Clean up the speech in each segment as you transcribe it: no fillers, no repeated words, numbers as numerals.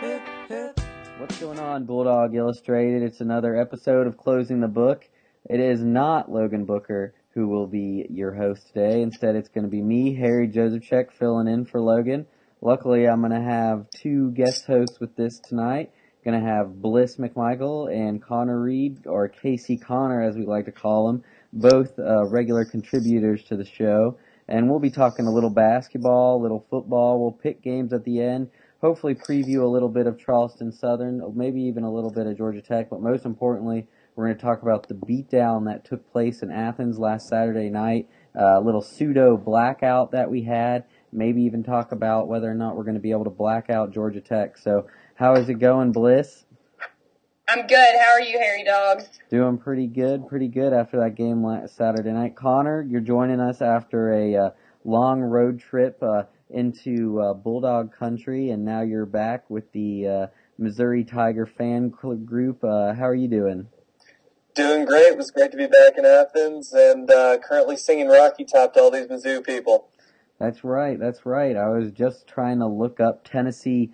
What's going on, Bulldog Illustrated? It's another episode of Closing the Book. It is not Logan Booker who will be your host today. Instead, it's going to be me, Harry Josephchek, filling in for Logan. Luckily, I'm going to have two guest hosts with this tonight. Going to have Bliss McMichael and Connor Reed, or Casey Connor as we like to call him, both regular contributors to the show. And we'll be talking a little basketball, a little football. We'll pick games at the end. Hopefully preview a little bit of Charleston Southern, maybe even a little bit of Georgia Tech, but most importantly, we're going to talk about the beatdown that took place in Athens last Saturday night, a little pseudo blackout that we had, maybe even talk about whether or not we're going to be able to black out Georgia Tech. So, how is it going, Bliss? I'm good. How are you, Harry Dogs? Doing pretty good after that game last Saturday night. Connor, you're joining us after a long road trip into Bulldog country, and now you're back with the Missouri Tiger fan group. How are you doing? Doing great. It was great to be back in Athens and currently singing Rocky Top to all these Mizzou people. That's right. I was just trying to look up Tennessee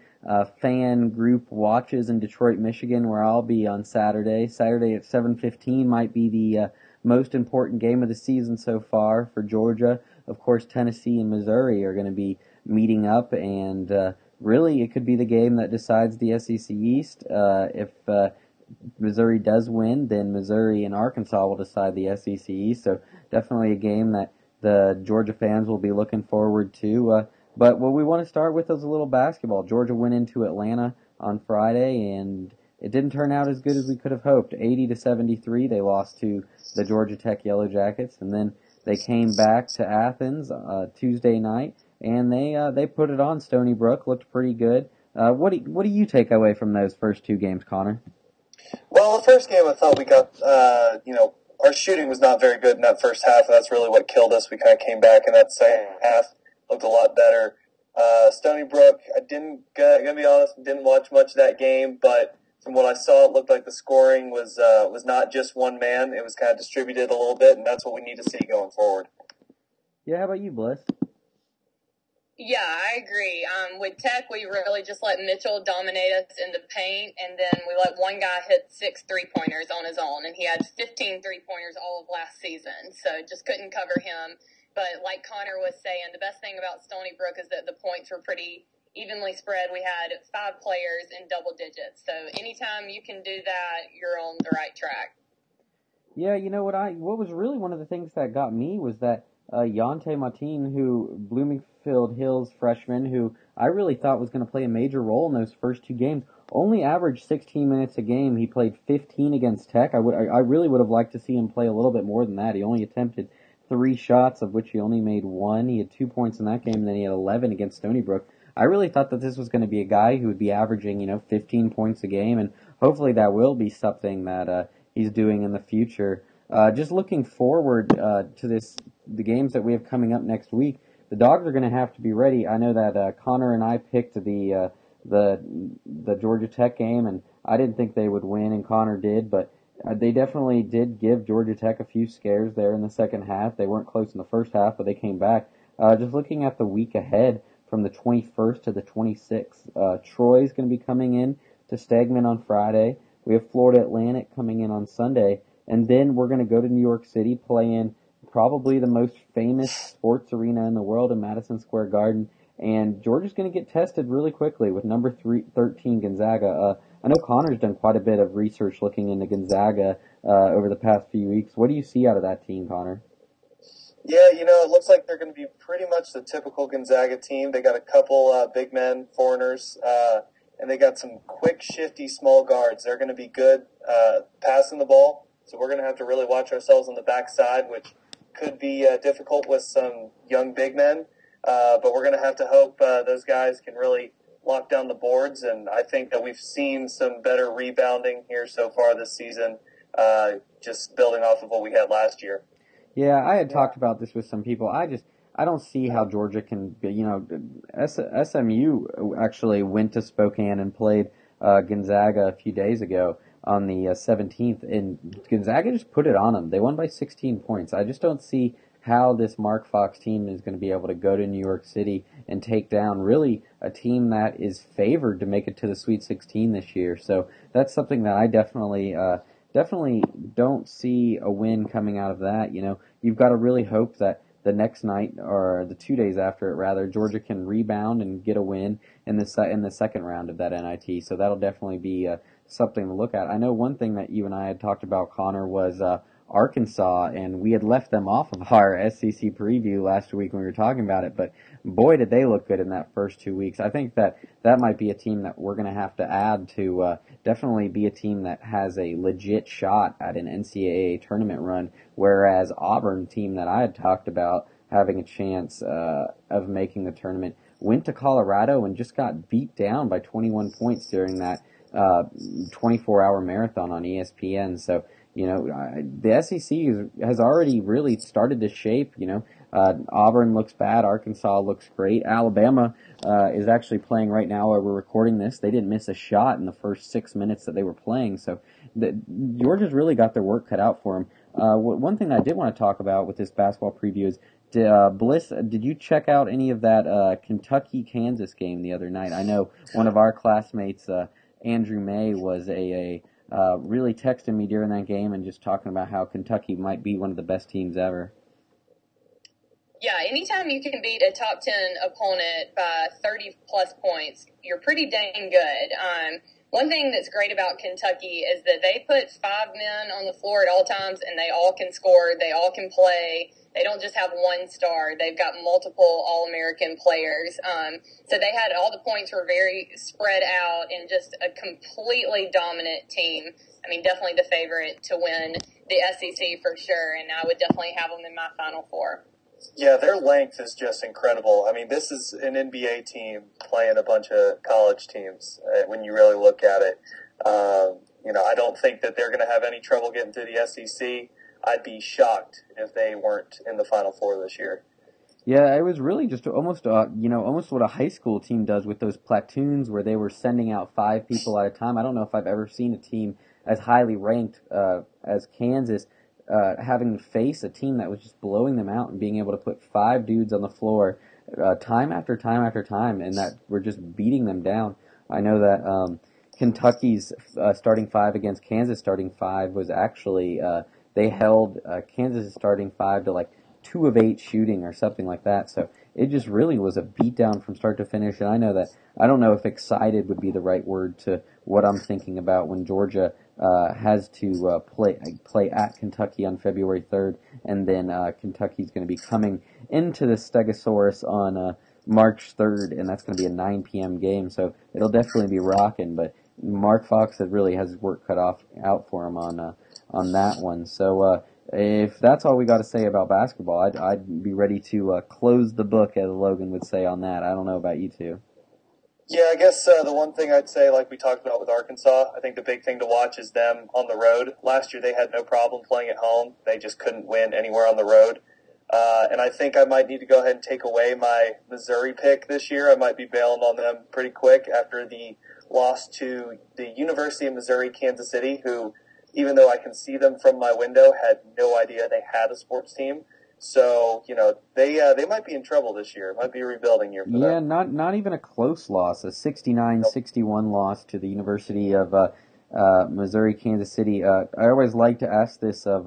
fan group watches in Detroit, Michigan, where I'll be on Saturday. Saturday at 7:15 might be the most important game of the season so far for Georgia. Of course, Tennessee and Missouri are going to be meeting up, and really it could be the game that decides the SEC East. If Missouri does win, then Missouri and Arkansas will decide the SEC East, so definitely a game that the Georgia fans will be looking forward to. But what we want to start with is a little basketball. Georgia went into Atlanta on Friday, and it didn't turn out as good as we could have hoped. 80-73, they lost to the Georgia Tech Yellow Jackets, and then they came back to Athens Tuesday night, and they put it on. Stony Brook looked pretty good. What do you take away from those first two games, Connor? Well, the first game I thought we got, our shooting was not very good in that first half, and that's really what killed us. We kind of came back in that second half, looked a lot better. Stony Brook, gonna be honest, didn't watch much of that game, but from what I saw, it looked like the scoring was not just one man. It was kind of distributed a little bit, and that's what we need to see going forward. Yeah, how about you, Bliss? Yeah, I agree. With Tech, we really just let Mitchell dominate us in the paint, and then we let one guy hit 6 3-pointers on his own, and he had 15 3-pointers all of last season, so just couldn't cover him. But like Connor was saying, the best thing about Stony Brook is that the points were pretty evenly spread. We had 5 players in double digits, so anytime you can do that, you're on the right track. Yeah, you know what was really one of the things that got me was that Yante Matin, who Bloomingfield Hills freshman, who I really thought was going to play a major role in those first two games, only averaged 16 minutes a game. He played 15 against Tech. I really would have liked to see him play a little bit more than that. He only attempted 3 shots, of which he only made 1. He had 2 points in that game, and then he had 11 against Stony Brook. I really thought that this was going to be a guy who would be averaging, 15 points a game, and hopefully that will be something that he's doing in the future. Just looking forward to the games that we have coming up next week, the Dogs are going to have to be ready. I know that Connor and I picked the Georgia Tech game, and I didn't think they would win, and Connor did, but they definitely did give Georgia Tech a few scares there in the second half. They weren't close in the first half, but they came back. Just looking at the week ahead from the 21st to the 26th, Troy's going to be coming in to Stegman on Friday. We have Florida Atlantic coming in on Sunday. And then we're going to go to New York City, play in probably the most famous sports arena in the world in Madison Square Garden. And Georgia's going to get tested really quickly with number 13 Gonzaga. I know Connor's done quite a bit of research looking into Gonzaga over the past few weeks. What do you see out of that team, Connor? Yeah, it looks like they're going to be pretty much the typical Gonzaga team. They got a couple big men, foreigners, and they got some quick, shifty, small guards. They're going to be good passing the ball. So we're going to have to really watch ourselves on the backside, which could be difficult with some young big men. But we're going to have to hope those guys can really lock down the boards. And I think that we've seen some better rebounding here so far this season, just building off of what we had last year. Yeah, I had talked about this with some people. I don't see how Georgia can, SMU actually went to Spokane and played Gonzaga a few days ago on the 17th, and Gonzaga just put it on them. They won by 16 points. I just don't see how this Mark Fox team is going to be able to go to New York City and take down really a team that is favored to make it to the Sweet 16 this year. So that's something that I definitely don't see a win coming out of that. You've got to really hope that the next night, or the 2 days after it rather, Georgia can rebound and get a win in the second round of that NIT. So that'll definitely be something to look at. I know one thing that you and I had talked about, Connor, was Arkansas, and we had left them off of our SEC preview last week when we were talking about it, but boy, did they look good in that first 2 weeks. I think that might be a team that we're going to have to add to definitely be a team that has a legit shot at an NCAA tournament run, whereas Auburn, team that I had talked about having a chance of making the tournament, went to Colorado and just got beat down by 21 points during that 24-hour marathon on ESPN. So, the SEC has already really started to shape. Auburn looks bad. Arkansas looks great. Alabama is actually playing right now while we're recording this. They didn't miss a shot in the first 6 minutes that they were playing. So Georgia's really got their work cut out for them. One thing I did want to talk about with this basketball preview is, Bliss, did you check out any of that Kentucky-Kansas game the other night? I know one of our classmates, Andrew May, was really texting me during that game and just talking about how Kentucky might be one of the best teams ever. Yeah, anytime you can beat a top 10 opponent by 30-plus points, you're pretty dang good. One thing that's great about Kentucky is that they put 5 men on the floor at all times, and they all can score, they all can play. They don't just have one star. They've got multiple All-American players. So they had all the points were very spread out and just a completely dominant team. I mean, definitely the favorite to win the SEC for sure, and I would definitely have them in my Final Four. Yeah, their length is just incredible. I mean, this is an NBA team playing a bunch of college teams when you really look at it. I don't think that they're going to have any trouble getting through the SEC. I'd be shocked if they weren't in the Final Four this year. Yeah, it was really just almost what a high school team does with those platoons where they were sending out 5 people at a time. I don't know if I've ever seen a team as highly ranked as Kansas having to face a team that was just blowing them out and being able to put 5 dudes on the floor time after time after time, and that we're just beating them down. I know that Kentucky's starting 5 against Kansas starting 5 was actually they held Kansas' starting 5 to like 2 of 8 shooting or something like that. So it just really was a beatdown from start to finish. And I don't know if excited would be the right word to what I'm thinking about when Georgia has to play at Kentucky on February 3rd, and then Kentucky's going to be coming into the Stegosaurus on March 3rd, and that's going to be a 9 p.m. game. So it'll definitely be rocking. But Mark Fox really has his work cut out for him on that one. So if that's all we got to say about basketball, I'd be ready to close the book, as Logan would say on that. I don't know about you two. Yeah, I guess the one thing I'd say, like we talked about with Arkansas, I think the big thing to watch is them on the road. Last year they had no problem playing at home. They just couldn't win anywhere on the road. And I think I might need to go ahead and take away my Missouri pick this year. I might be bailing on them pretty quick after the loss to the University of Missouri, Kansas City, who, even though I can see them from my window, had no idea they had a sports team. So, they might be in trouble this year. It might be a rebuilding year for them. Yeah, not even a close loss. A 69-61 loss to the University of Missouri, Kansas City. I always like to ask this of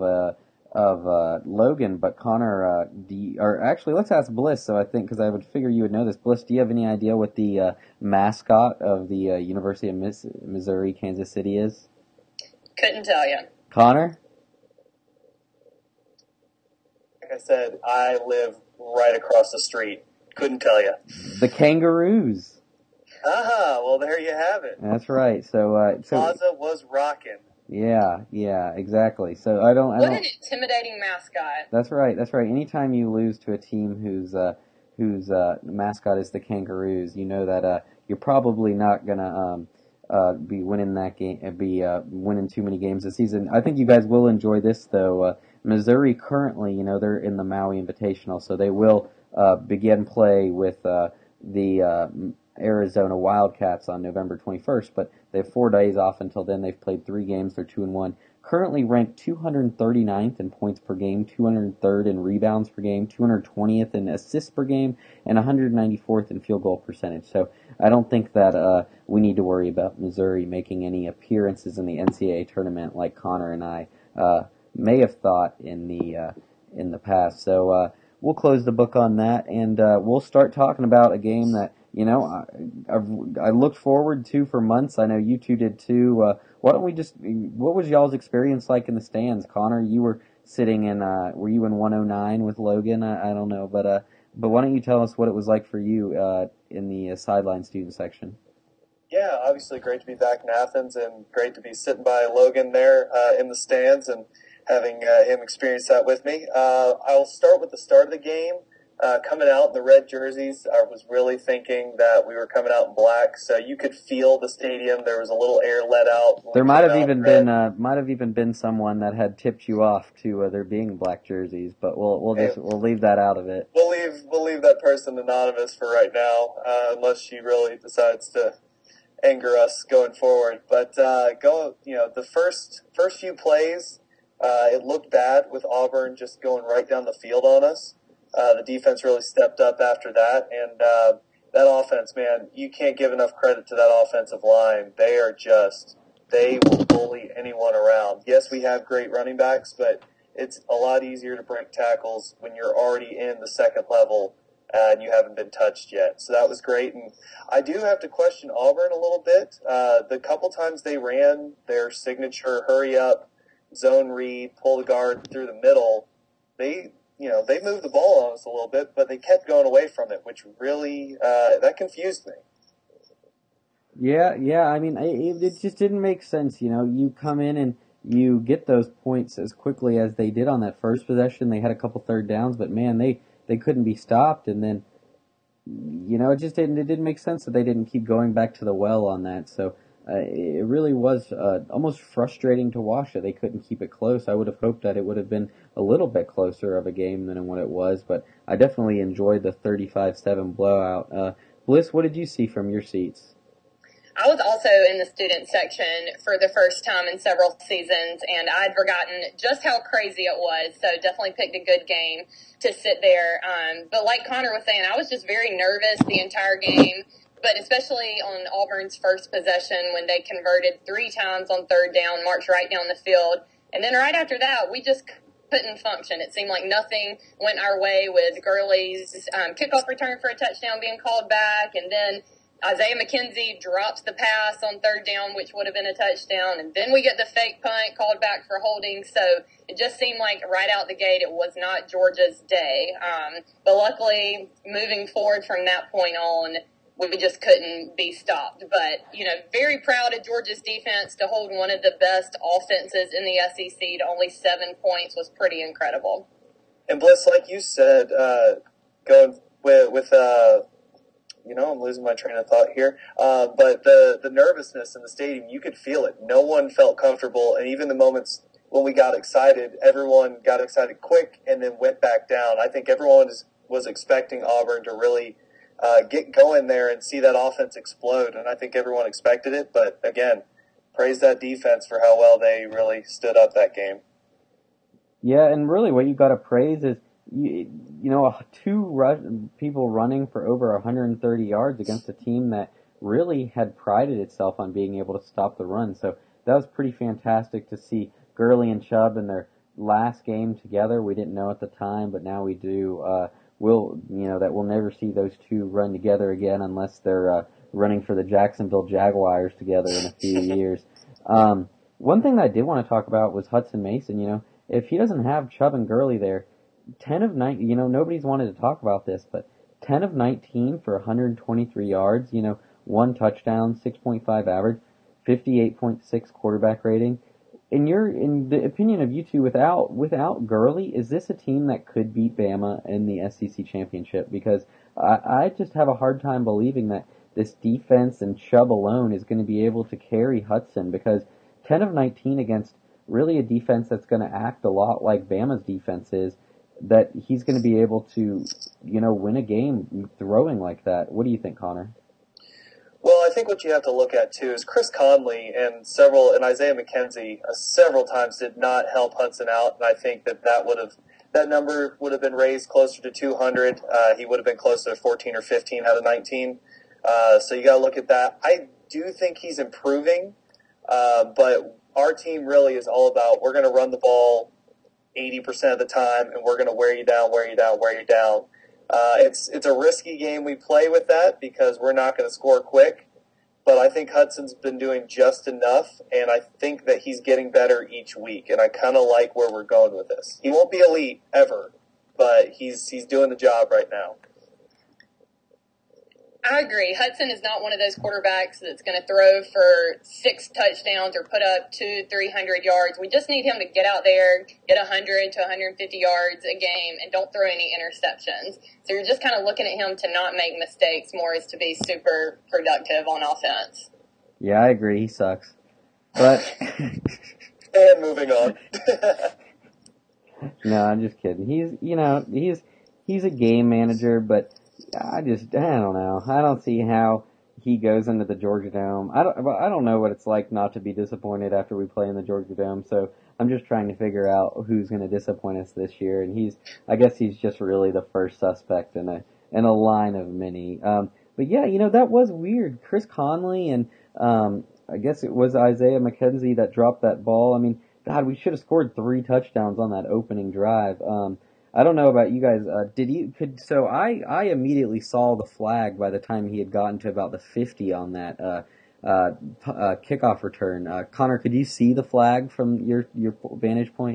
Logan, but Connor, actually, let's ask Bliss. So I think, because I would figure you would know this. Bliss, do you have any idea what the mascot of the University of Missouri, Kansas City is? Couldn't tell you. Connor? Like I said, I live right across the street. Couldn't tell you. The Kangaroos. Well, there you have it. That's right. So Plaza was rocking. Yeah, exactly. So What an intimidating mascot. That's right. Anytime you lose to a team whose mascot is the Kangaroos, you know that you're probably not gonna be winning that game, winning too many games this season. I think you guys will enjoy this though. Missouri currently, they're in the Maui Invitational, so they will begin play with the Arizona Wildcats on November 21st, but they have 4 days off until then. They've played 3 games. They're 2-1. currently ranked 239th in points per game, 203rd in rebounds per game, 220th in assists per game, and 194th in field goal percentage. So I don't think that we need to worry about Missouri making any appearances in the NCAA tournament like Connor and I may have thought in the past. So we'll close the book on that, and we'll start talking about a game that I looked forward to for months. I know you two did too. Why don't we what was y'all's experience like in the stands? Connor, you were sitting in, were you in 109 with Logan? I don't know, but why don't you tell us what it was like for you in the sideline student section? Yeah, obviously great to be back in Athens and great to be sitting by Logan there in the stands and having him experience that with me. I'll start with the start of the game. Coming out in the red jerseys, I was really thinking that we were coming out in black, so you could feel the stadium. There was a little air let out. There might have even been someone that had tipped you off to there being black jerseys, but we'll leave that out of it. We'll leave that person anonymous for right now, unless she really decides to anger us going forward. But the first few plays, it looked bad with Auburn just going right down the field on us. The defense really stepped up after that, and that offense, man, you can't give enough credit to that offensive line. They will bully anyone around. Yes, we have great running backs, but it's a lot easier to break tackles when you're already in the second level and you haven't been touched yet. So that was great, and I do have to question Auburn a little bit. The couple times they ran their signature hurry up, zone read, pull the guard through the middle, they moved the ball on us a little bit, but they kept going away from it, which really, that confused me. Yeah, I mean, it just didn't make sense, You come in and you get those points as quickly as they did on that first possession. They had a couple third downs, but man, they couldn't be stopped, and then, it didn't make sense that they didn't keep going back to the well on that, so it really was almost frustrating to watch that they couldn't keep it close. I would have hoped that it would have been a little bit closer of a game than what it was, but I definitely enjoyed the 35-7 blowout. Bliss, what did you see from your seats? I was also in the student section for the first time in several seasons, and I'd forgotten just how crazy it was, so definitely picked a good game to sit there. But like Connor was saying, I was just very nervous the entire game. But especially on Auburn's first possession when they converted 3 times on third down, marched right down the field. And then right after that, we just couldn't function. It seemed like nothing went our way with Gurley's kickoff return for a touchdown being called back. And then Isaiah McKenzie drops the pass on third down, which would have been a touchdown. And then we get the fake punt called back for holding. So it just seemed like right out the gate, it was not Georgia's day. But luckily, moving forward from that point on, we just couldn't be stopped. But, very proud of Georgia's defense to hold one of the best offenses in the SEC to only 7 points was pretty incredible. And Bliss, like you said, going with I'm losing my train of thought here. But the nervousness in the stadium, you could feel it. No one felt comfortable. And even the moments when we got excited, everyone got excited quick and then went back down. I think everyone was expecting Auburn to really get going there and see that offense explode, and I think everyone expected it, but again, praise that defense for how well they really stood up that game. Yeah, and really what you got to praise is, people running for over 130 yards against a team that really had prided itself on being able to stop the run, so that was pretty fantastic to see Gurley and Chubb in their last game together. We didn't know at the time, but now we do. We'll never see those two run together again unless they're running for the Jacksonville Jaguars together in a few years. One thing that I did want to talk about was Hudson Mason. If he doesn't have Chubb and Gurley there, 10 of 9, nobody's wanted to talk about this, but 10 of 19 for 123 yards, 1 touchdown, 6.5 average, 58.6 quarterback rating. In the opinion of you two, without Gurley, is this a team that could beat Bama in the SEC championship? Because I just have a hard time believing that this defense and Chubb alone is going to be able to carry Hudson, because 10 of 19 against really a defense that's going to act a lot like Bama's defense is, that he's going to be able to, win a game throwing like that. What do you think, Connor? Well, I think what you have to look at too is Chris Conley and Isaiah McKenzie several times did not help Hudson out, and I think that number would have been raised closer to 200. He would have been closer to 14 or 15 out of 19. So you got to look at that. I do think he's improving, but our team really is all about we're going to run the ball 80% of the time, and we're going to wear you down. It's a risky game we play with that because we're not going to score quick. But I think Hudson's been doing just enough, and I think that he's getting better each week. And I kind of like where we're going with this. He won't be elite ever, but he's doing the job right now. I agree. Hudson is not one of those quarterbacks that's going to throw for 6 touchdowns or put up 200-300 yards. We just need him to get out there, get 100 to 150 yards a game, and don't throw any interceptions. So you're just kind of looking at him to not make mistakes more as to be super productive on offense. Yeah, I agree. He sucks. But and moving on. No, I'm just kidding. He's a game manager, but I don't know. I don't see how he goes into the Georgia Dome. I don't know what it's like not to be disappointed after we play in the Georgia Dome. So I'm just trying to figure out who's going to disappoint us this year. And I guess he's just really the first suspect in a line of many. But yeah, that was weird. Chris Conley and I guess it was Isaiah McKenzie that dropped that ball. I mean, God, we should have scored 3 touchdowns on that opening drive. I don't know about you guys. So I immediately saw the flag by the time he had gotten to about the 50 on that kickoff return. Connor, could you see the flag from your vantage point?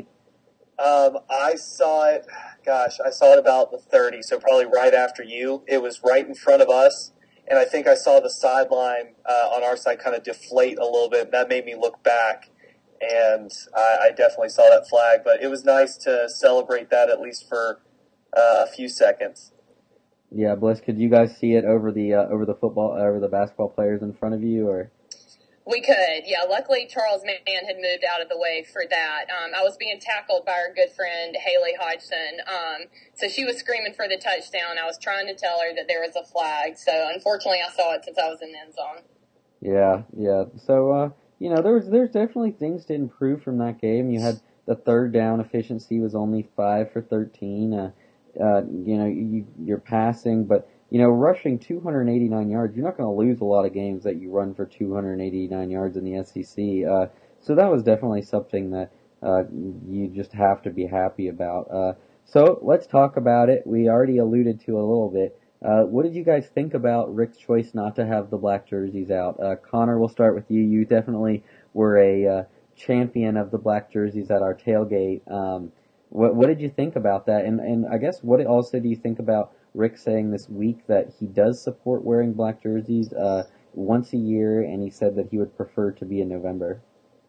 I saw it. Gosh, I saw it about the 30, so probably right after you. It was right in front of us, and I think I saw the sideline on our side kind of deflate a little bit. That made me look back. And I definitely saw that flag, but it was nice to celebrate that at least for a few seconds. Yeah, Bliss, could you guys see it over the basketball players in front of you, or? We could, yeah. Luckily, Charles Mann had moved out of the way for that. I was being tackled by our good friend Haley Hodgson. So she was screaming for the touchdown. I was trying to tell her that there was a flag. So unfortunately, I saw it since I was in the end zone. Yeah. So. There's definitely things to improve from that game. You had the third down efficiency was only 5 for 13. You're passing, but rushing 289 yards. You're not going to lose a lot of games that you run for 289 yards in the SEC. So that was definitely something that you just have to be happy about. So let's talk about it. We already alluded to a little bit. What did you guys think about Rick's choice not to have the black jerseys out? Connor, we'll start with you. You definitely were a champion of the black jerseys at our tailgate. What did you think about that? And I guess what also do you think about Rick saying this week that he does support wearing black jerseys once a year, and he said that he would prefer to be in November?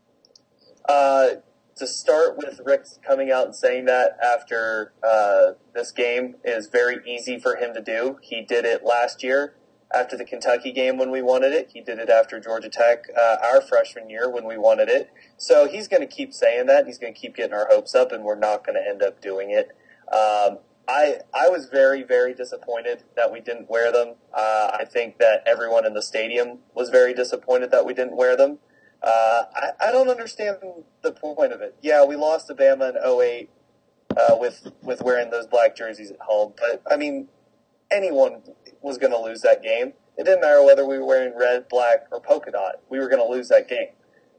To start with Rick coming out and saying that after this game is very easy for him to do. He did it last year after the Kentucky game when we wanted it. He did it after Georgia Tech our freshman year when we wanted it. So he's going to keep saying that. He's going to keep getting our hopes up, and we're not going to end up doing it. I was very, very disappointed that we didn't wear them. I think that everyone in the stadium was very disappointed that we didn't wear them. I don't understand the point of it. Yeah, we lost to Bama in 2008 with wearing those black jerseys at home. But, I mean, anyone was going to lose that game. It didn't matter whether we were wearing red, black, or polka dot. We were going to lose that game.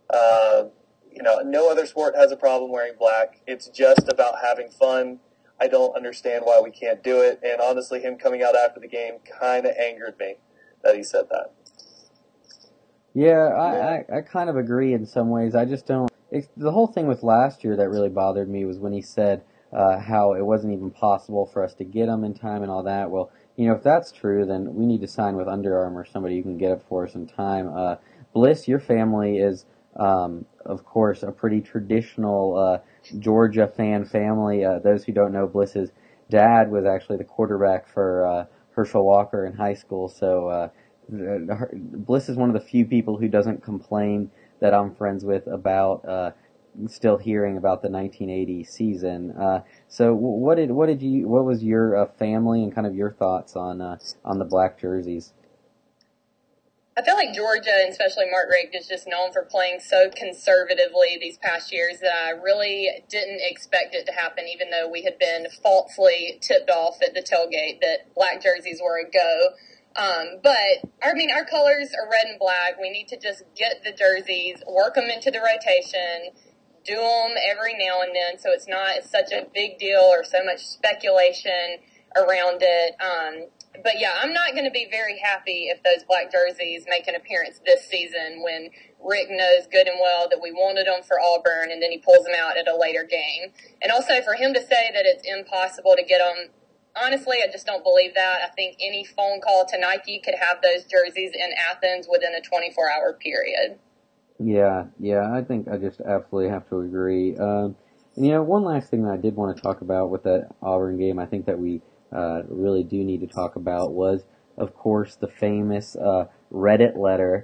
No other sport has a problem wearing black. It's just about having fun. I don't understand why we can't do it. And honestly, him coming out after the game kind of angered me that he said that. Yeah, I kind of agree in some ways. I just don't. The whole thing with last year that really bothered me was when he said how it wasn't even possible for us to get them in time and all that. Well, if that's true, then we need to sign with Under Armour, somebody who can get it for us in time. Bliss, your family is, of course, a pretty traditional Georgia fan family. Those who don't know, Bliss's dad was actually the quarterback for Herschel Walker in high school, so Bliss is one of the few people who doesn't complain that I'm friends with about still hearing about the 1980 season. So what was your family and kind of your thoughts on the black jerseys? I feel like Georgia, and especially Mark Richt, is just known for playing so conservatively these past years that I really didn't expect it to happen, even though we had been falsely tipped off at the tailgate that black jerseys were a go. But, I mean, our colors are red and black. We need to just get the jerseys, work them into the rotation, do them every now and then so it's not such a big deal or so much speculation around it. But yeah, I'm not going to be very happy if those black jerseys make an appearance this season when Rick knows good and well that we wanted them for Auburn and then he pulls them out at a later game. And also for him to say that it's impossible to get them, honestly, I just don't believe that. I think any phone call to Nike could have those jerseys in Athens within a 24-hour period. Yeah, I think I just absolutely have to agree. And one last thing that I did want to talk about with that Auburn game, I think that we really do need to talk about was, of course, the famous Reddit letter.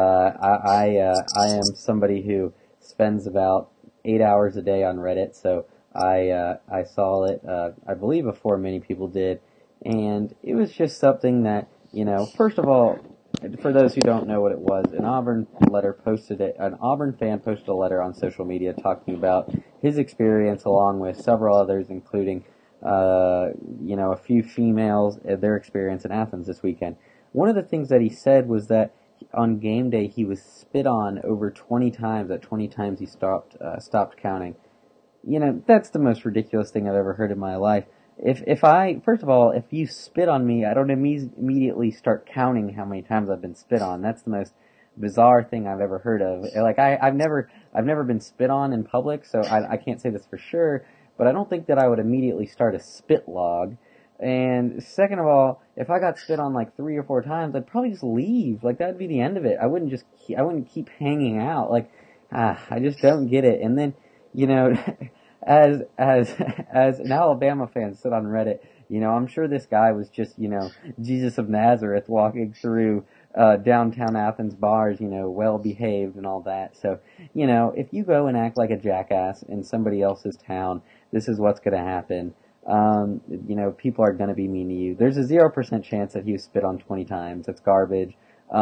I am somebody who spends about 8 hours a day on Reddit, so I saw it, I believe before many people did, and it was just something that, first of all, for those who don't know what it was, an Auburn fan posted a letter on social media talking about his experience along with several others, including a few females, their experience in Athens this weekend. One of the things that he said was that on game day he was spit on over 20 times. At 20 times he stopped counting. That's the most ridiculous thing I've ever heard in my life. First of all, if you spit on me, I don't immediately start counting how many times I've been spit on. That's the most bizarre thing I've ever heard of. Like, I've never been spit on in public, so I can't say this for sure, but I don't think that I would immediately start a spit log. And second of all, if I got spit on like 3 or 4 times, I'd probably just leave. Like, that'd be the end of it. I wouldn't keep hanging out. Like, I just don't get it. And then, as an Alabama fan sit on Reddit, I'm sure this guy was just, Jesus of Nazareth walking through downtown Athens bars, well behaved and all that. So, if you go and act like a jackass in somebody else's town, this is what's going to happen. People are going to be mean to you. There's a 0% chance that he was spit on 20 times. That's garbage.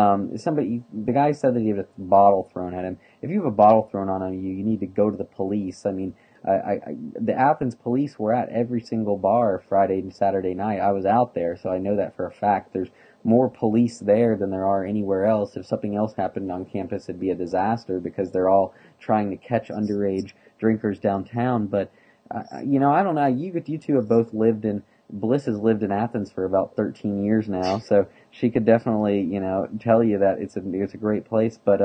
The guy said that he had a bottle thrown at him. If you have a bottle thrown on you need to go to the police. I mean, the Athens police were at every single bar Friday and Saturday night. I was out there, so I know that for a fact. There's more police there than there are anywhere else. If something else happened on campus, it'd be a disaster because they're all trying to catch underage drinkers downtown. But, I don't know. You two have both Bliss has lived in Athens for about 13 years now, so she could definitely, tell you that it's a great place. But,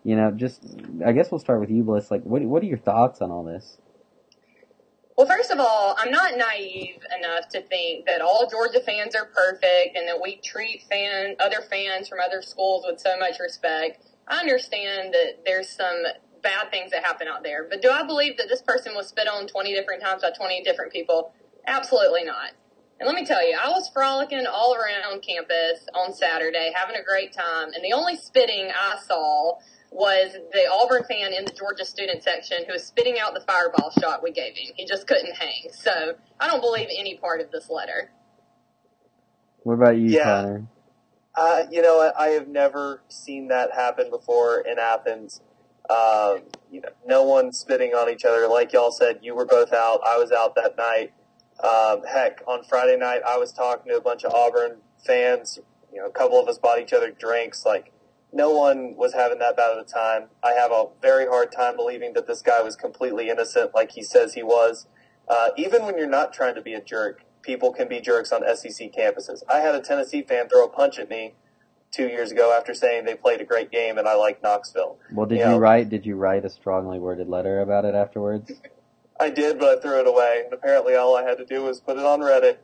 I guess we'll start with you, Bliss. Like, what are your thoughts on all this? Well, first of all, I'm not naive enough to think that all Georgia fans are perfect and that we treat other fans from other schools with so much respect. I understand that there's some bad things that happen out there, but do I believe that this person was spit on 20 different times by 20 different people? Absolutely not. And let me tell you, I was frolicking all around campus on Saturday, having a great time, and the only spitting I saw was the Auburn fan in the Georgia student section who was spitting out the fireball shot we gave him. He just couldn't hang. So I don't believe any part of this letter. What about you, Connor? I have never seen that happen before in Athens. No one spitting on each other. Like y'all said, you were both out. I was out that night. Heck, on Friday night, I was talking to a bunch of Auburn fans. A couple of us bought each other drinks. Like, no one was having that bad of a time. I have a very hard time believing that this guy was completely innocent like he says he was. Even when you're not trying to be a jerk, people can be jerks on SEC campuses. I had a Tennessee fan throw a punch at me 2 years ago after saying they played a great game and I like Knoxville. Well, did you write a strongly worded letter about it afterwards? I did, but I threw it away. And apparently all I had to do was put it on Reddit.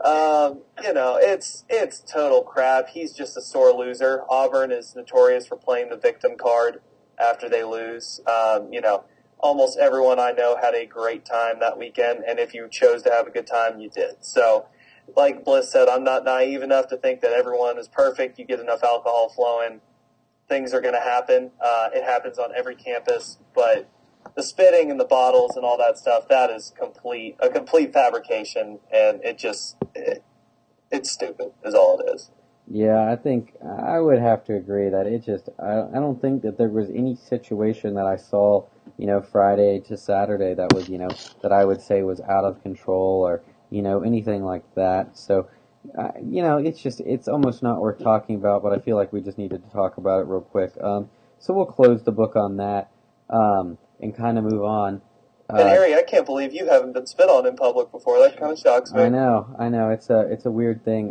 It's total crap. He's just a sore loser. Auburn is notorious for playing the victim card after they lose. Almost everyone I know had a great time that weekend, and if you chose to have a good time, you did. So, like Bliss said, I'm not naive enough to think that everyone is perfect. You get enough alcohol flowing, things are going to happen. It happens on every campus, but the spitting and the bottles and all that stuff, that is a complete fabrication, and it's stupid is all it is. Yeah, I think I would have to agree that it just I don't think that there was any situation that I saw, Friday to Saturday that was, that I would say was out of control or, anything like that. So, it's almost not worth talking about, but I feel like we just needed to talk about it real quick. So we'll close the book on that, and kind of move on. And Harry, I can't believe you haven't been spit on in public before. That kind of shocks me. I know, it's a weird thing.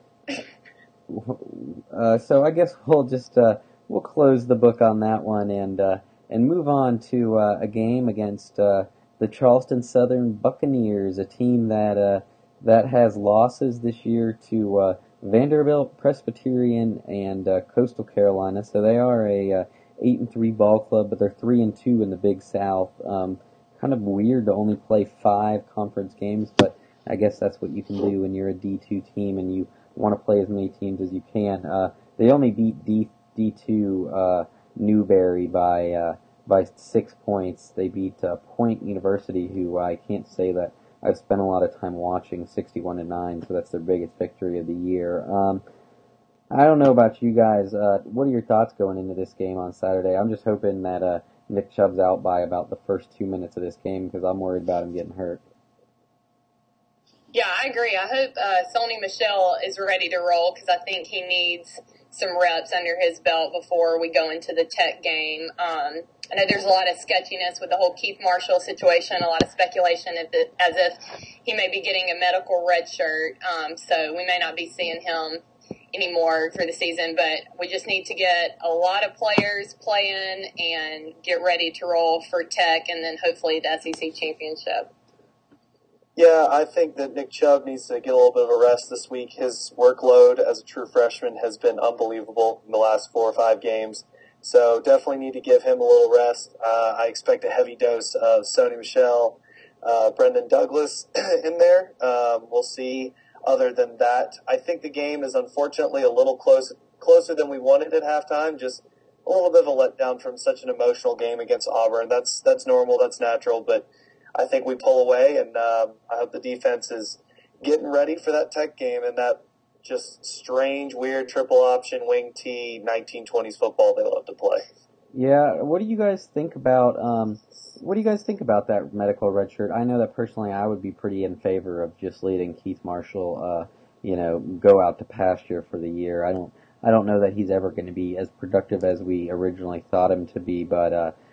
So I guess we'll close the book on that one and move on to a game against the Charleston Southern Buccaneers, a team that has losses this year to Vanderbilt, Presbyterian, and Coastal Carolina. So they are a 8-3 ball club, but they're 3-2 in the Big South. Kind of weird to only play 5 conference games, but I guess that's what you can do when you're a D2 team and you want to play as many teams as you can. They only beat D2 Newberry by 6 points. They beat Point University, who I can't say that I've spent a lot of time watching, 61-9, so that's their biggest victory of the year. I don't know about you guys. What are your thoughts going into this game on Saturday? I'm just hoping that Nick Chubb's out by about the first 2 minutes of this game because I'm worried about him getting hurt. Yeah, I agree. I hope Sony Michel is ready to roll because I think he needs some reps under his belt before we go into the Tech game. I know there's a lot of sketchiness with the whole Keith Marshall situation, a lot of speculation as if he may be getting a medical red shirt. So we may not be seeing him anymore for the season, but we just need to get a lot of players playing and get ready to roll for Tech and then hopefully the SEC championship. Yeah, I think that Nick Chubb needs to get a little bit of a rest this week. His workload as a true freshman has been unbelievable in the last 4 or 5 games. So definitely need to give him a little rest. I expect a heavy dose of Sony Michel, Brendan Douglas in there. We'll see. Other than that, I think the game is unfortunately a little closer than we wanted at halftime. Just a little bit of a letdown from such an emotional game against Auburn. That's normal. That's natural. But I think we pull away, and I hope the defense is getting ready for that Tech game and that just strange, weird triple option wing T 1920s football they love to play. Yeah, what do you guys think about that medical red shirt? I know that personally I would be pretty in favor of just letting Keith Marshall go out to pasture for the year. I don't know that he's ever going to be as productive as we originally thought him to be, but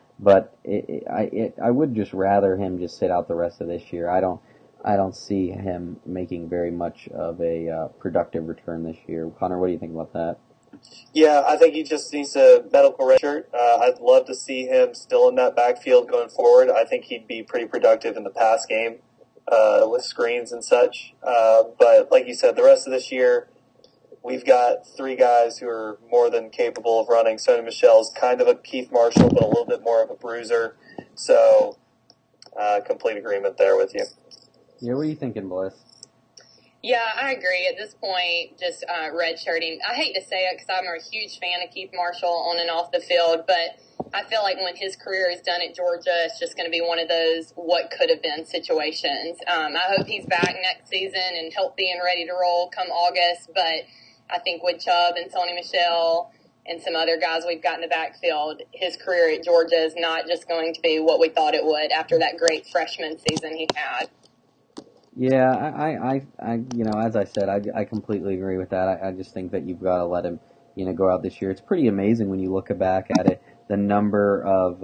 I would just rather him just sit out the rest of this year. I don't see him making very much of a productive return this year. Connor, what do you think about that? Yeah, I think he just needs a medical red shirt. I'd love to see him still in that backfield going forward. I think he'd be pretty productive in the pass game with screens and such. But like you said, the rest of this year, we've got 3 guys who are more than capable of running. Sony Michel's kind of a Keith Marshall, but a little bit more of a bruiser. So, complete agreement there with you. Yeah, what are you thinking, Bliss? Yeah, I agree. At this point, just redshirting. I hate to say it because I'm a huge fan of Keith Marshall on and off the field, but I feel like when his career is done at Georgia, it's just going to be one of those what could have been situations. I hope he's back next season and healthy and ready to roll come August, but I think with Chubb and Sony Michel and some other guys we've got in the backfield, his career at Georgia is not just going to be what we thought it would after that great freshman season he had. Yeah, I as I said, I completely agree with that. I just think that you've got to let him, go out this year. It's pretty amazing when you look back at it, the number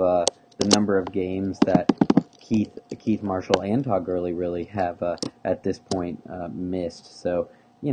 of games that Keith Marshall and Todd Gurley really have at this point missed. So,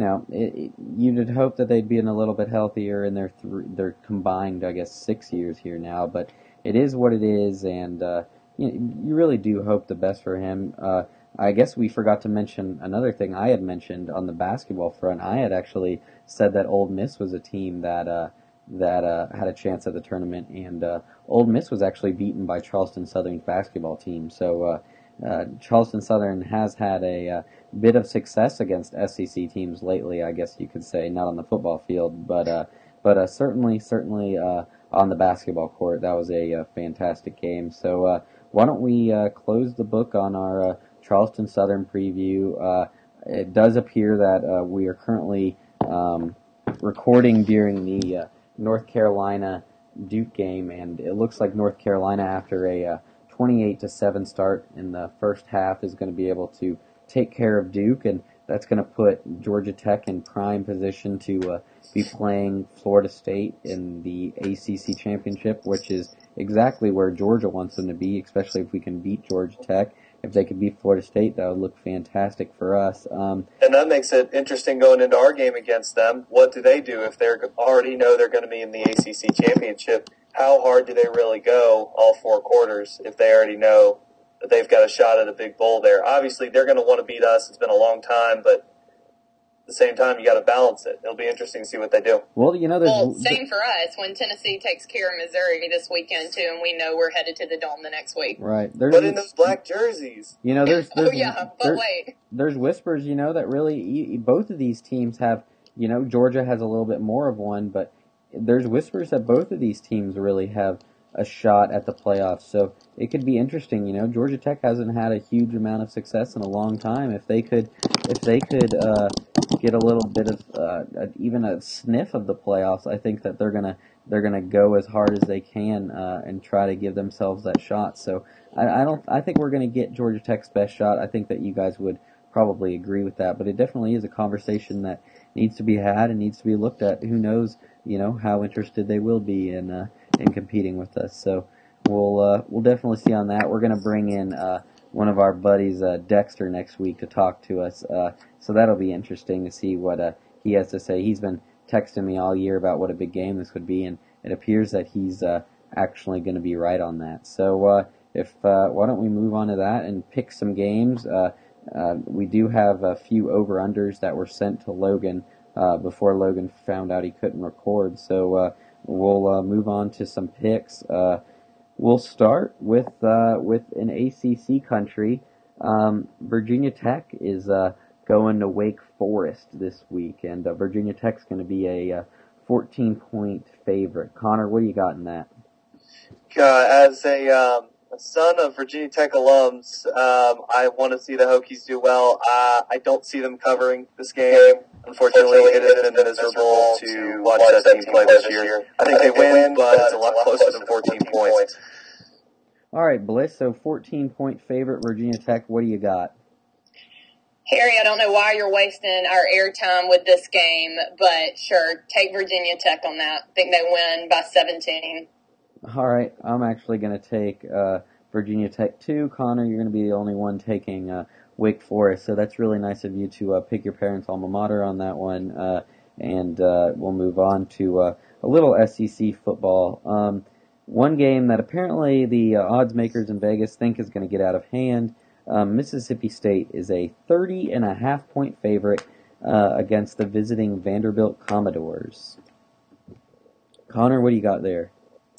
you'd hope that they'd be in a little bit healthier in their combined, I guess, 6 years here now. But it is what it is, and you really do hope the best for him. I guess we forgot to mention another thing I had mentioned on the basketball front. I had actually said that Ole Miss was a team that had a chance at the tournament, and Ole Miss was actually beaten by Charleston Southern's basketball team. So Charleston Southern has had a bit of success against SEC teams lately, I guess you could say, not on the football field, but certainly on the basketball court. That was a fantastic game. So why don't we close the book on our Charleston Southern preview. It does appear that we are currently recording during the North Carolina Duke game, and it looks like North Carolina, after a 28-7 start in the first half, is going to be able to take care of Duke, and that's going to put Georgia Tech in prime position to be playing Florida State in the ACC championship, which is exactly where Georgia wants them to be, especially if we can beat Georgia Tech. If they could beat Florida State, that would look fantastic for us. And that makes it interesting going into our game against them. What do they do if they already know they're going to be in the ACC championship? How hard do they really go all 4 quarters if they already know that they've got a shot at a big bowl there? Obviously, they're going to want to beat us. It's been a long time, but at the same time, you got to balance it. It'll be interesting to see what they do. Well, same for us when Tennessee takes care of Missouri this weekend too, and we know we're headed to the Dome the next week. Right. But in those black jerseys. There's wait. There's whispers, that really both of these teams have, Georgia has a little bit more of one, but there's whispers that both of these teams really have a shot at the playoffs. So it could be interesting. Georgia Tech hasn't had a huge amount of success in a long time. If they could get a little bit of even a sniff of the playoffs, I think that they're gonna go as hard as they can and try to give themselves that shot. So I think we're gonna get Georgia Tech's best shot. I think that you guys would probably agree with that, but it definitely is a conversation that needs to be had and needs to be looked at. Who knows, how interested they will be in competing with us. So we'll definitely see on that. We're gonna bring in one of our buddies, Dexter, next week to talk to us. So that'll be interesting to see what he has to say. He's been texting me all year about what a big game this would be, and it appears that he's actually going to be right on that. So why don't we move on to that and pick some games? We do have a few over-unders that were sent to Logan before Logan found out he couldn't record. So we'll move on to some picks. We'll start with an ACC country. Virginia Tech is going to Wake Forest this week, and Virginia Tech's going to be a 14-point favorite. Connor, what do you got in that? As a son of Virginia Tech alums, I want to see the Hokies do well. I don't see them covering this game. Unfortunately, it has been miserable to watch that team play this year. I think they win, but it's a lot closer than 14 points. All right, Bliss, so 14-point favorite Virginia Tech. What do you got? Harry, I don't know why you're wasting our airtime with this game, but sure, take Virginia Tech on that. I think they win by 17. All right, I'm actually going to take Virginia Tech too. Connor, you're going to be the only one taking Wake Forest, so that's really nice of you to pick your parents' alma mater on that one, and we'll move on to a little SEC football. One game that apparently the odds makers in Vegas think is going to get out of hand. Mississippi State is a 30.5-point favorite against the visiting Vanderbilt Commodores. Connor, what do you got there?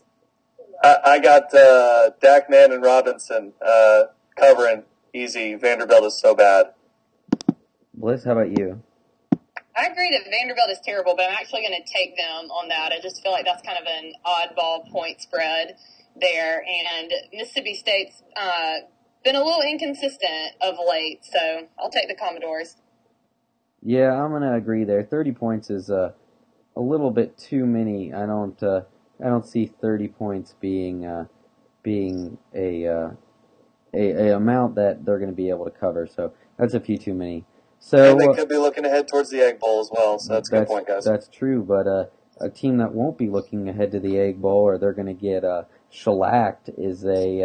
I got Dackman and Robinson covering easy. Vanderbilt is so bad. Bliss, how about you? I agree that Vanderbilt is terrible, but I'm actually going to take them on that. I just feel like that's kind of an oddball point spread there, and Mississippi State's been a little inconsistent of late, so I'll take the Commodores. Yeah, I'm going to agree there. 30 points is a little bit too many. I don't see 30 points being a amount that they're going to be able to cover. So that's a few too many. So and they could be looking ahead towards the Egg Bowl as well. So that's a good point, guys. That's true, but a team that won't be looking ahead to the Egg Bowl, or they're going to get shellacked, is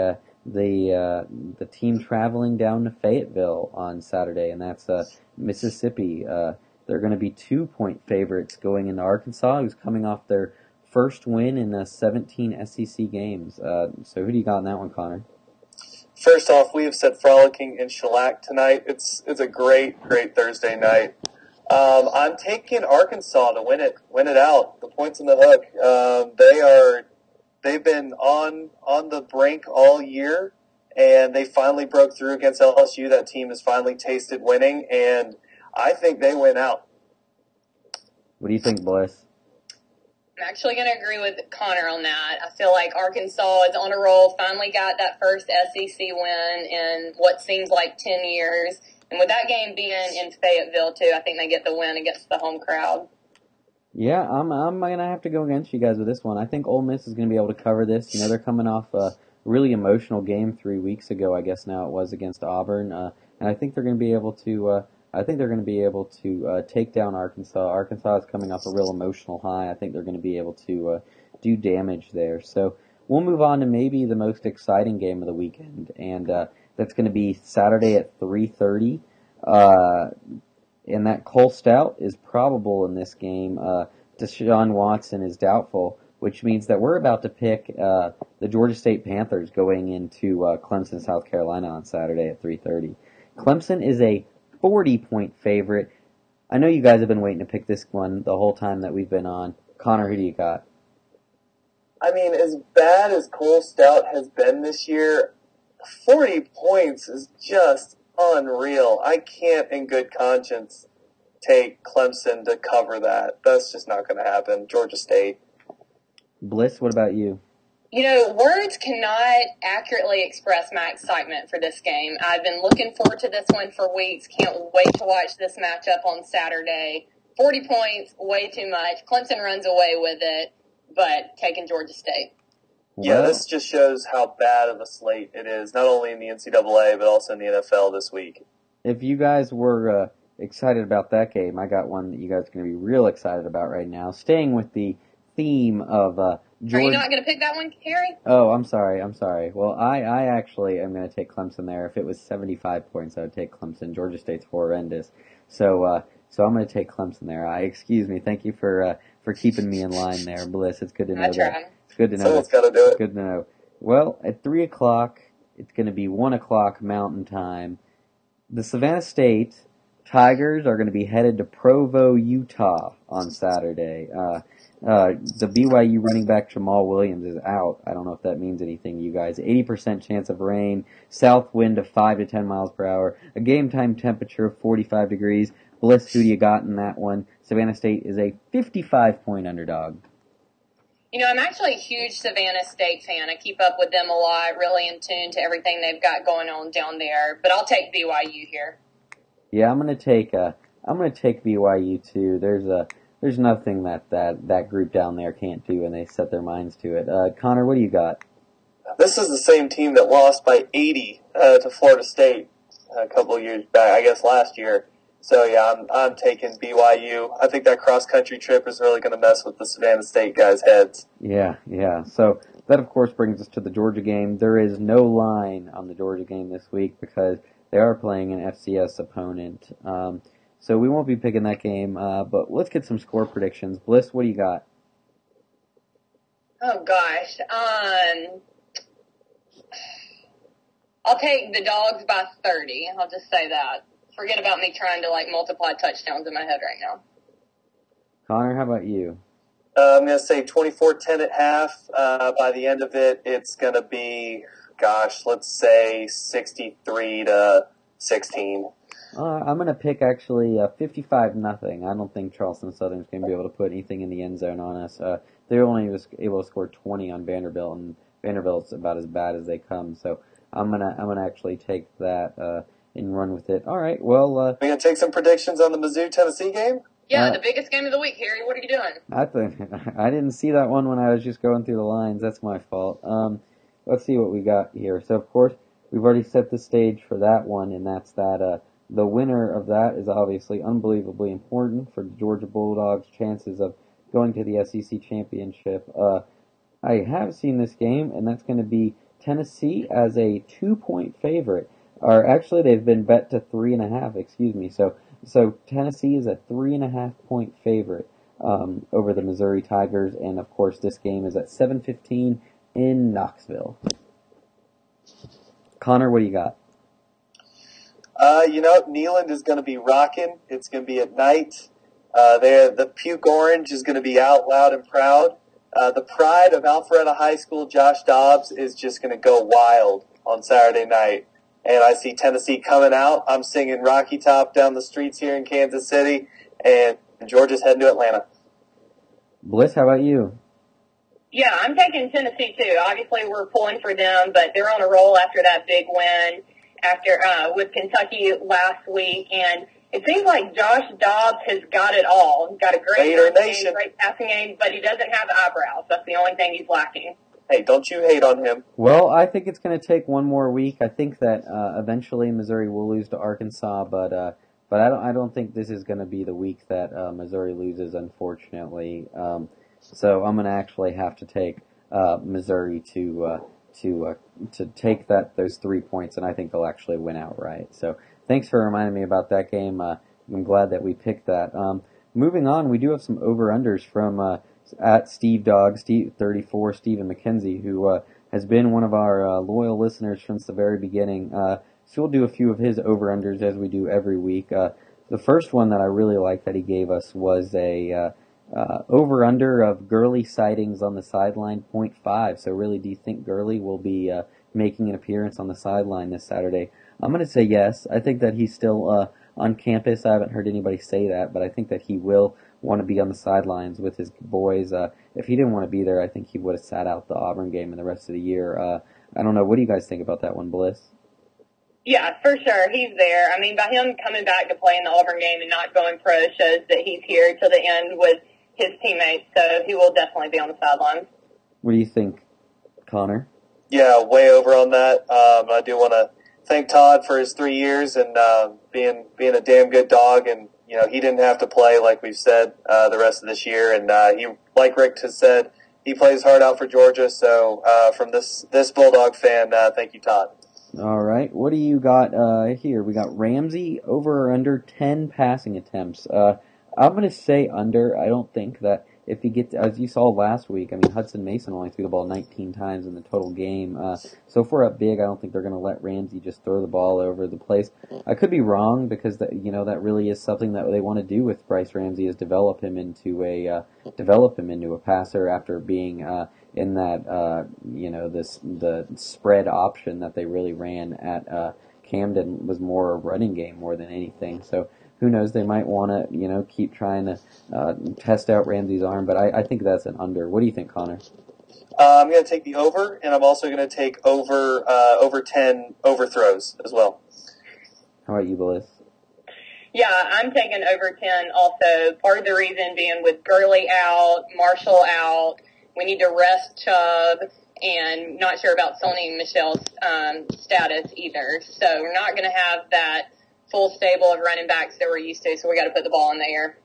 the team traveling down to Fayetteville on Saturday, and that's Mississippi. They're going to be 2-point favorites going into Arkansas, who's coming off their first win in 17 SEC games. So who do you got in that one, Connor? First off, we have said frolicking and shellac tonight. It's a great Thursday night. I'm taking Arkansas to win it out. The points in the hook. They've been on the brink all year, and they finally broke through against LSU. That team has finally tasted winning, and I think they win out. What do you think, Bliss? I'm actually going to agree with Connor on that. I feel like Arkansas is on a roll, finally got that first SEC win in what seems like 10 years. And with that game being in Fayetteville, too, I think they get the win against the home crowd. Yeah, I'm gonna have to go against you guys with this one. I think Ole Miss is gonna be able to cover this. You know, they're coming off a really emotional game 3 weeks ago. I guess now it was against Auburn, and I think they're gonna be able to. I think they're going to be able to take down Arkansas. Arkansas is coming off a real emotional high. I think they're going to be able to do damage there. So we'll move on to maybe the most exciting game of the weekend, and that's going to be Saturday at 3:30. And that Cole Stout is probable in this game. Deshaun Watson is doubtful, which means that we're about to pick the Georgia State Panthers going into Clemson, South Carolina on Saturday at 3:30. Clemson is a 40-point favorite. I know you guys have been waiting to pick this one the whole time that we've been on. Connor, who do you got? I mean, as bad as Cole Stout has been this year, 40 points is just unreal. I can't in good conscience take Clemson to cover that. That's just not going to happen. Georgia State. Bliss, what about you? You know, words cannot accurately express my excitement for this game. I've been looking forward to this one for weeks. Can't wait to watch this matchup on Saturday. 40 points, way too much. Clemson runs away with it, but taking Georgia State. Yeah, this just shows how bad of a slate it is, not only in the NCAA, but also in the NFL this week. If you guys were excited about that game, I got one that you guys are going to be real excited about right now. Staying with the theme of Are you not going to pick that one, Harry? Oh, I'm sorry. Well, I actually am going to take Clemson there. If it was 75 points, I would take Clemson. Georgia State's horrendous. So I'm going to take Clemson there. Excuse me. Thank you for keeping me in line there, Bliss. It's good to know that. It's good to know. Someone's got to do it. It's good to know. Well, at 3 o'clock, it's going to be 1 o'clock Mountain Time. The Savannah State Tigers are going to be headed to Provo, Utah on Saturday. The BYU running back Jamal Williams is out. I don't know if that means anything to you guys. 80% chance of rain, south wind of 5 to 10 miles per hour, a game time temperature of 45 degrees. Bliss, who do you got in that one? Savannah State is a 55-point underdog. You know, I'm actually a huge Savannah State fan. I keep up with them a lot, really in tune to everything they've got going on down there. But I'll take BYU here. Yeah, I'm gonna take BYU too. There's nothing that group down there can't do when they set their minds to it. Connor, what do you got? This is the same team that lost by 80 to Florida State a couple of years back, I guess last year. So yeah, I'm taking BYU. I think that cross-country trip is really going to mess with the Savannah State guys' heads. Yeah. So that, of course, brings us to the Georgia game. There is no line on the Georgia game this week because they are playing an FCS opponent. So we won't be picking that game, but let's get some score predictions. Bliss, what do you got? Oh, gosh. I'll take the Dogs by 30. I'll just say that. Forget about me trying to, multiply touchdowns in my head right now. Connor, how about you? I'm going to say 24-10 at half. By the end of it, it's going to be, let's say 63-16. I'm going to pick actually 55-0. I don't think Charleston Southern's going to be able to put anything in the end zone on us. They were only able to score 20 on Vanderbilt, and Vanderbilt's about as bad as they come. So I'm gonna actually take that and run with it. All right. Well, we're gonna take some predictions on the Mizzou Tennessee game. Yeah, the biggest game of the week, Harry. What are you doing? I didn't see that one when I was just going through the lines. That's my fault. Let's see what we got here. So of course we've already set the stage for that one, and that's that. The winner of that is obviously unbelievably important for the Georgia Bulldogs' chances of going to the SEC championship. I have seen this game, and that's going to be Tennessee as a 2-point favorite. Or actually, they've been bet to 3.5. Excuse me. So Tennessee is a 3.5-point favorite over the Missouri Tigers, and of course, this game is at 7:15 in Knoxville. Connor, what do you got? Neyland is going to be rocking. It's going to be at night. The puke orange is going to be out loud and proud. The pride of Alpharetta High School, Josh Dobbs, is just going to go wild on Saturday night. And I see Tennessee coming out. I'm singing Rocky Top down the streets here in Kansas City, and Georgia's heading to Atlanta. Bliss, how about you? Yeah, I'm taking Tennessee too. Obviously, we're pulling for them, but they're on a roll after that big win with Kentucky last week. And It seems like Josh Dobbs has got it all. He's got a great game, great passing game, but he doesn't have eyebrows. That's the only thing he's lacking. Hey, don't you hate on him. Well, I think it's going to take one more week. I think that eventually Missouri will lose to Arkansas, but I don't think this is going to be the week that Missouri loses, unfortunately. So I'm going to actually have to take Missouri to take those 3 points, and I think they'll actually win outright. So thanks for reminding me about that game. I'm glad that we picked that. Moving on, we do have some over-unders from at Steve Dog, 34, Stephen McKenzie, who has been one of our loyal listeners since the very beginning. So we'll do a few of his over-unders as we do every week. The first one that I really liked that he gave us was a over-under of Gurley sightings on the sideline, 0.5. So really, do you think Gurley will be making an appearance on the sideline this Saturday? I'm going to say yes. I think that he's still on campus. I haven't heard anybody say that, but I think that he will want to be on the sidelines with his boys. If he didn't want to be there, I think he would have sat out the Auburn game and the rest of the year. I don't know. What do you guys think about that one, Bliss? Yeah, for sure. He's there. I mean, by him coming back to play in the Auburn game and not going pro shows that he's here till the end with his teammates, so he will definitely be on the sidelines. What do you think, Connor? Yeah, way over on that. I do want to thank Todd for his 3 years and being a damn good dog, and he didn't have to play, like we've said, the rest of this year. And he, like Rick has said, he plays hard out for Georgia. So from this Bulldog fan, thank you, Todd. All right. What do you got here? We got Ramsey over or under 10 passing attempts. I'm going to say under. I don't think that if he gets, as you saw last week, I mean, Hudson Mason only threw the ball 19 times in the total game. So if we're up big, I don't think they're going to let Ramsey just throw the ball over the place. I could be wrong because that really is something that they want to do with Bryce Ramsey is develop him into a passer after being in that the spread option that they really ran at Camden was more a running game more than anything. So who knows? They might want to keep trying to test out Ramsey's arm, but I think that's an under. What do you think, Connor? I'm going to take the over, and I'm also going to take over 10 overthrows as well. How about you, Bliss? Yeah, I'm taking over 10 also. Part of the reason being with Gurley out, Marshall out, we need to rest Chubb, and not sure about Sony Michel's status either. So we're not going to have that full stable of running backs that we're used to, so we got to put the ball in the air.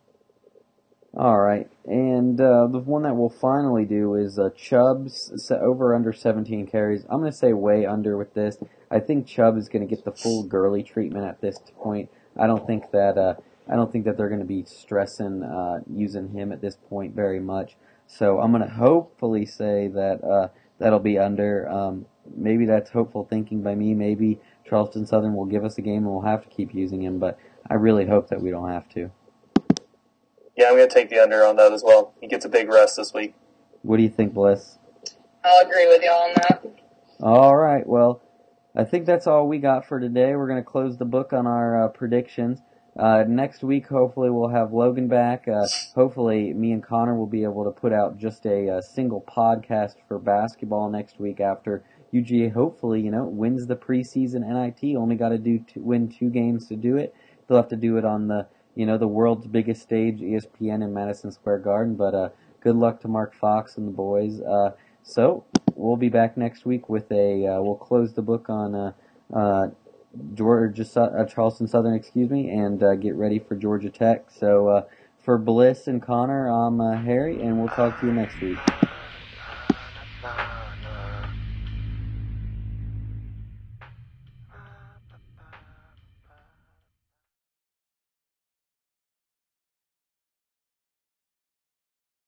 All right, and the one that we'll finally do is Chubb's over under 17 carries. I'm going to say way under with this. I think Chubb is going to get the full Gurley treatment at this point. I don't think that they're going to be stressing using him at this point very much. So I'm going to hopefully say that that'll be under. Maybe that's hopeful thinking by me. Maybe Charleston Southern will give us a game and we'll have to keep using him, but I really hope that we don't have to. Yeah, I'm going to take the under on that as well. He gets a big rest this week. What do you think, Bliss? I'll agree with you on that. All right, well, I think that's all we got for today. We're going to close the book on our predictions. Next week, hopefully, we'll have Logan back. Hopefully, me and Connor will be able to put out just a single podcast for basketball next week after UGA hopefully, wins the preseason NIT. Only got to win 2 games to do it. They'll have to do it on the world's biggest stage, ESPN in Madison Square Garden. But good luck to Mark Fox and the boys. So we'll be back next week with we'll close the book on Charleston Southern, and get ready for Georgia Tech. So for Bliss and Connor, I'm Harry, and we'll talk to you next week.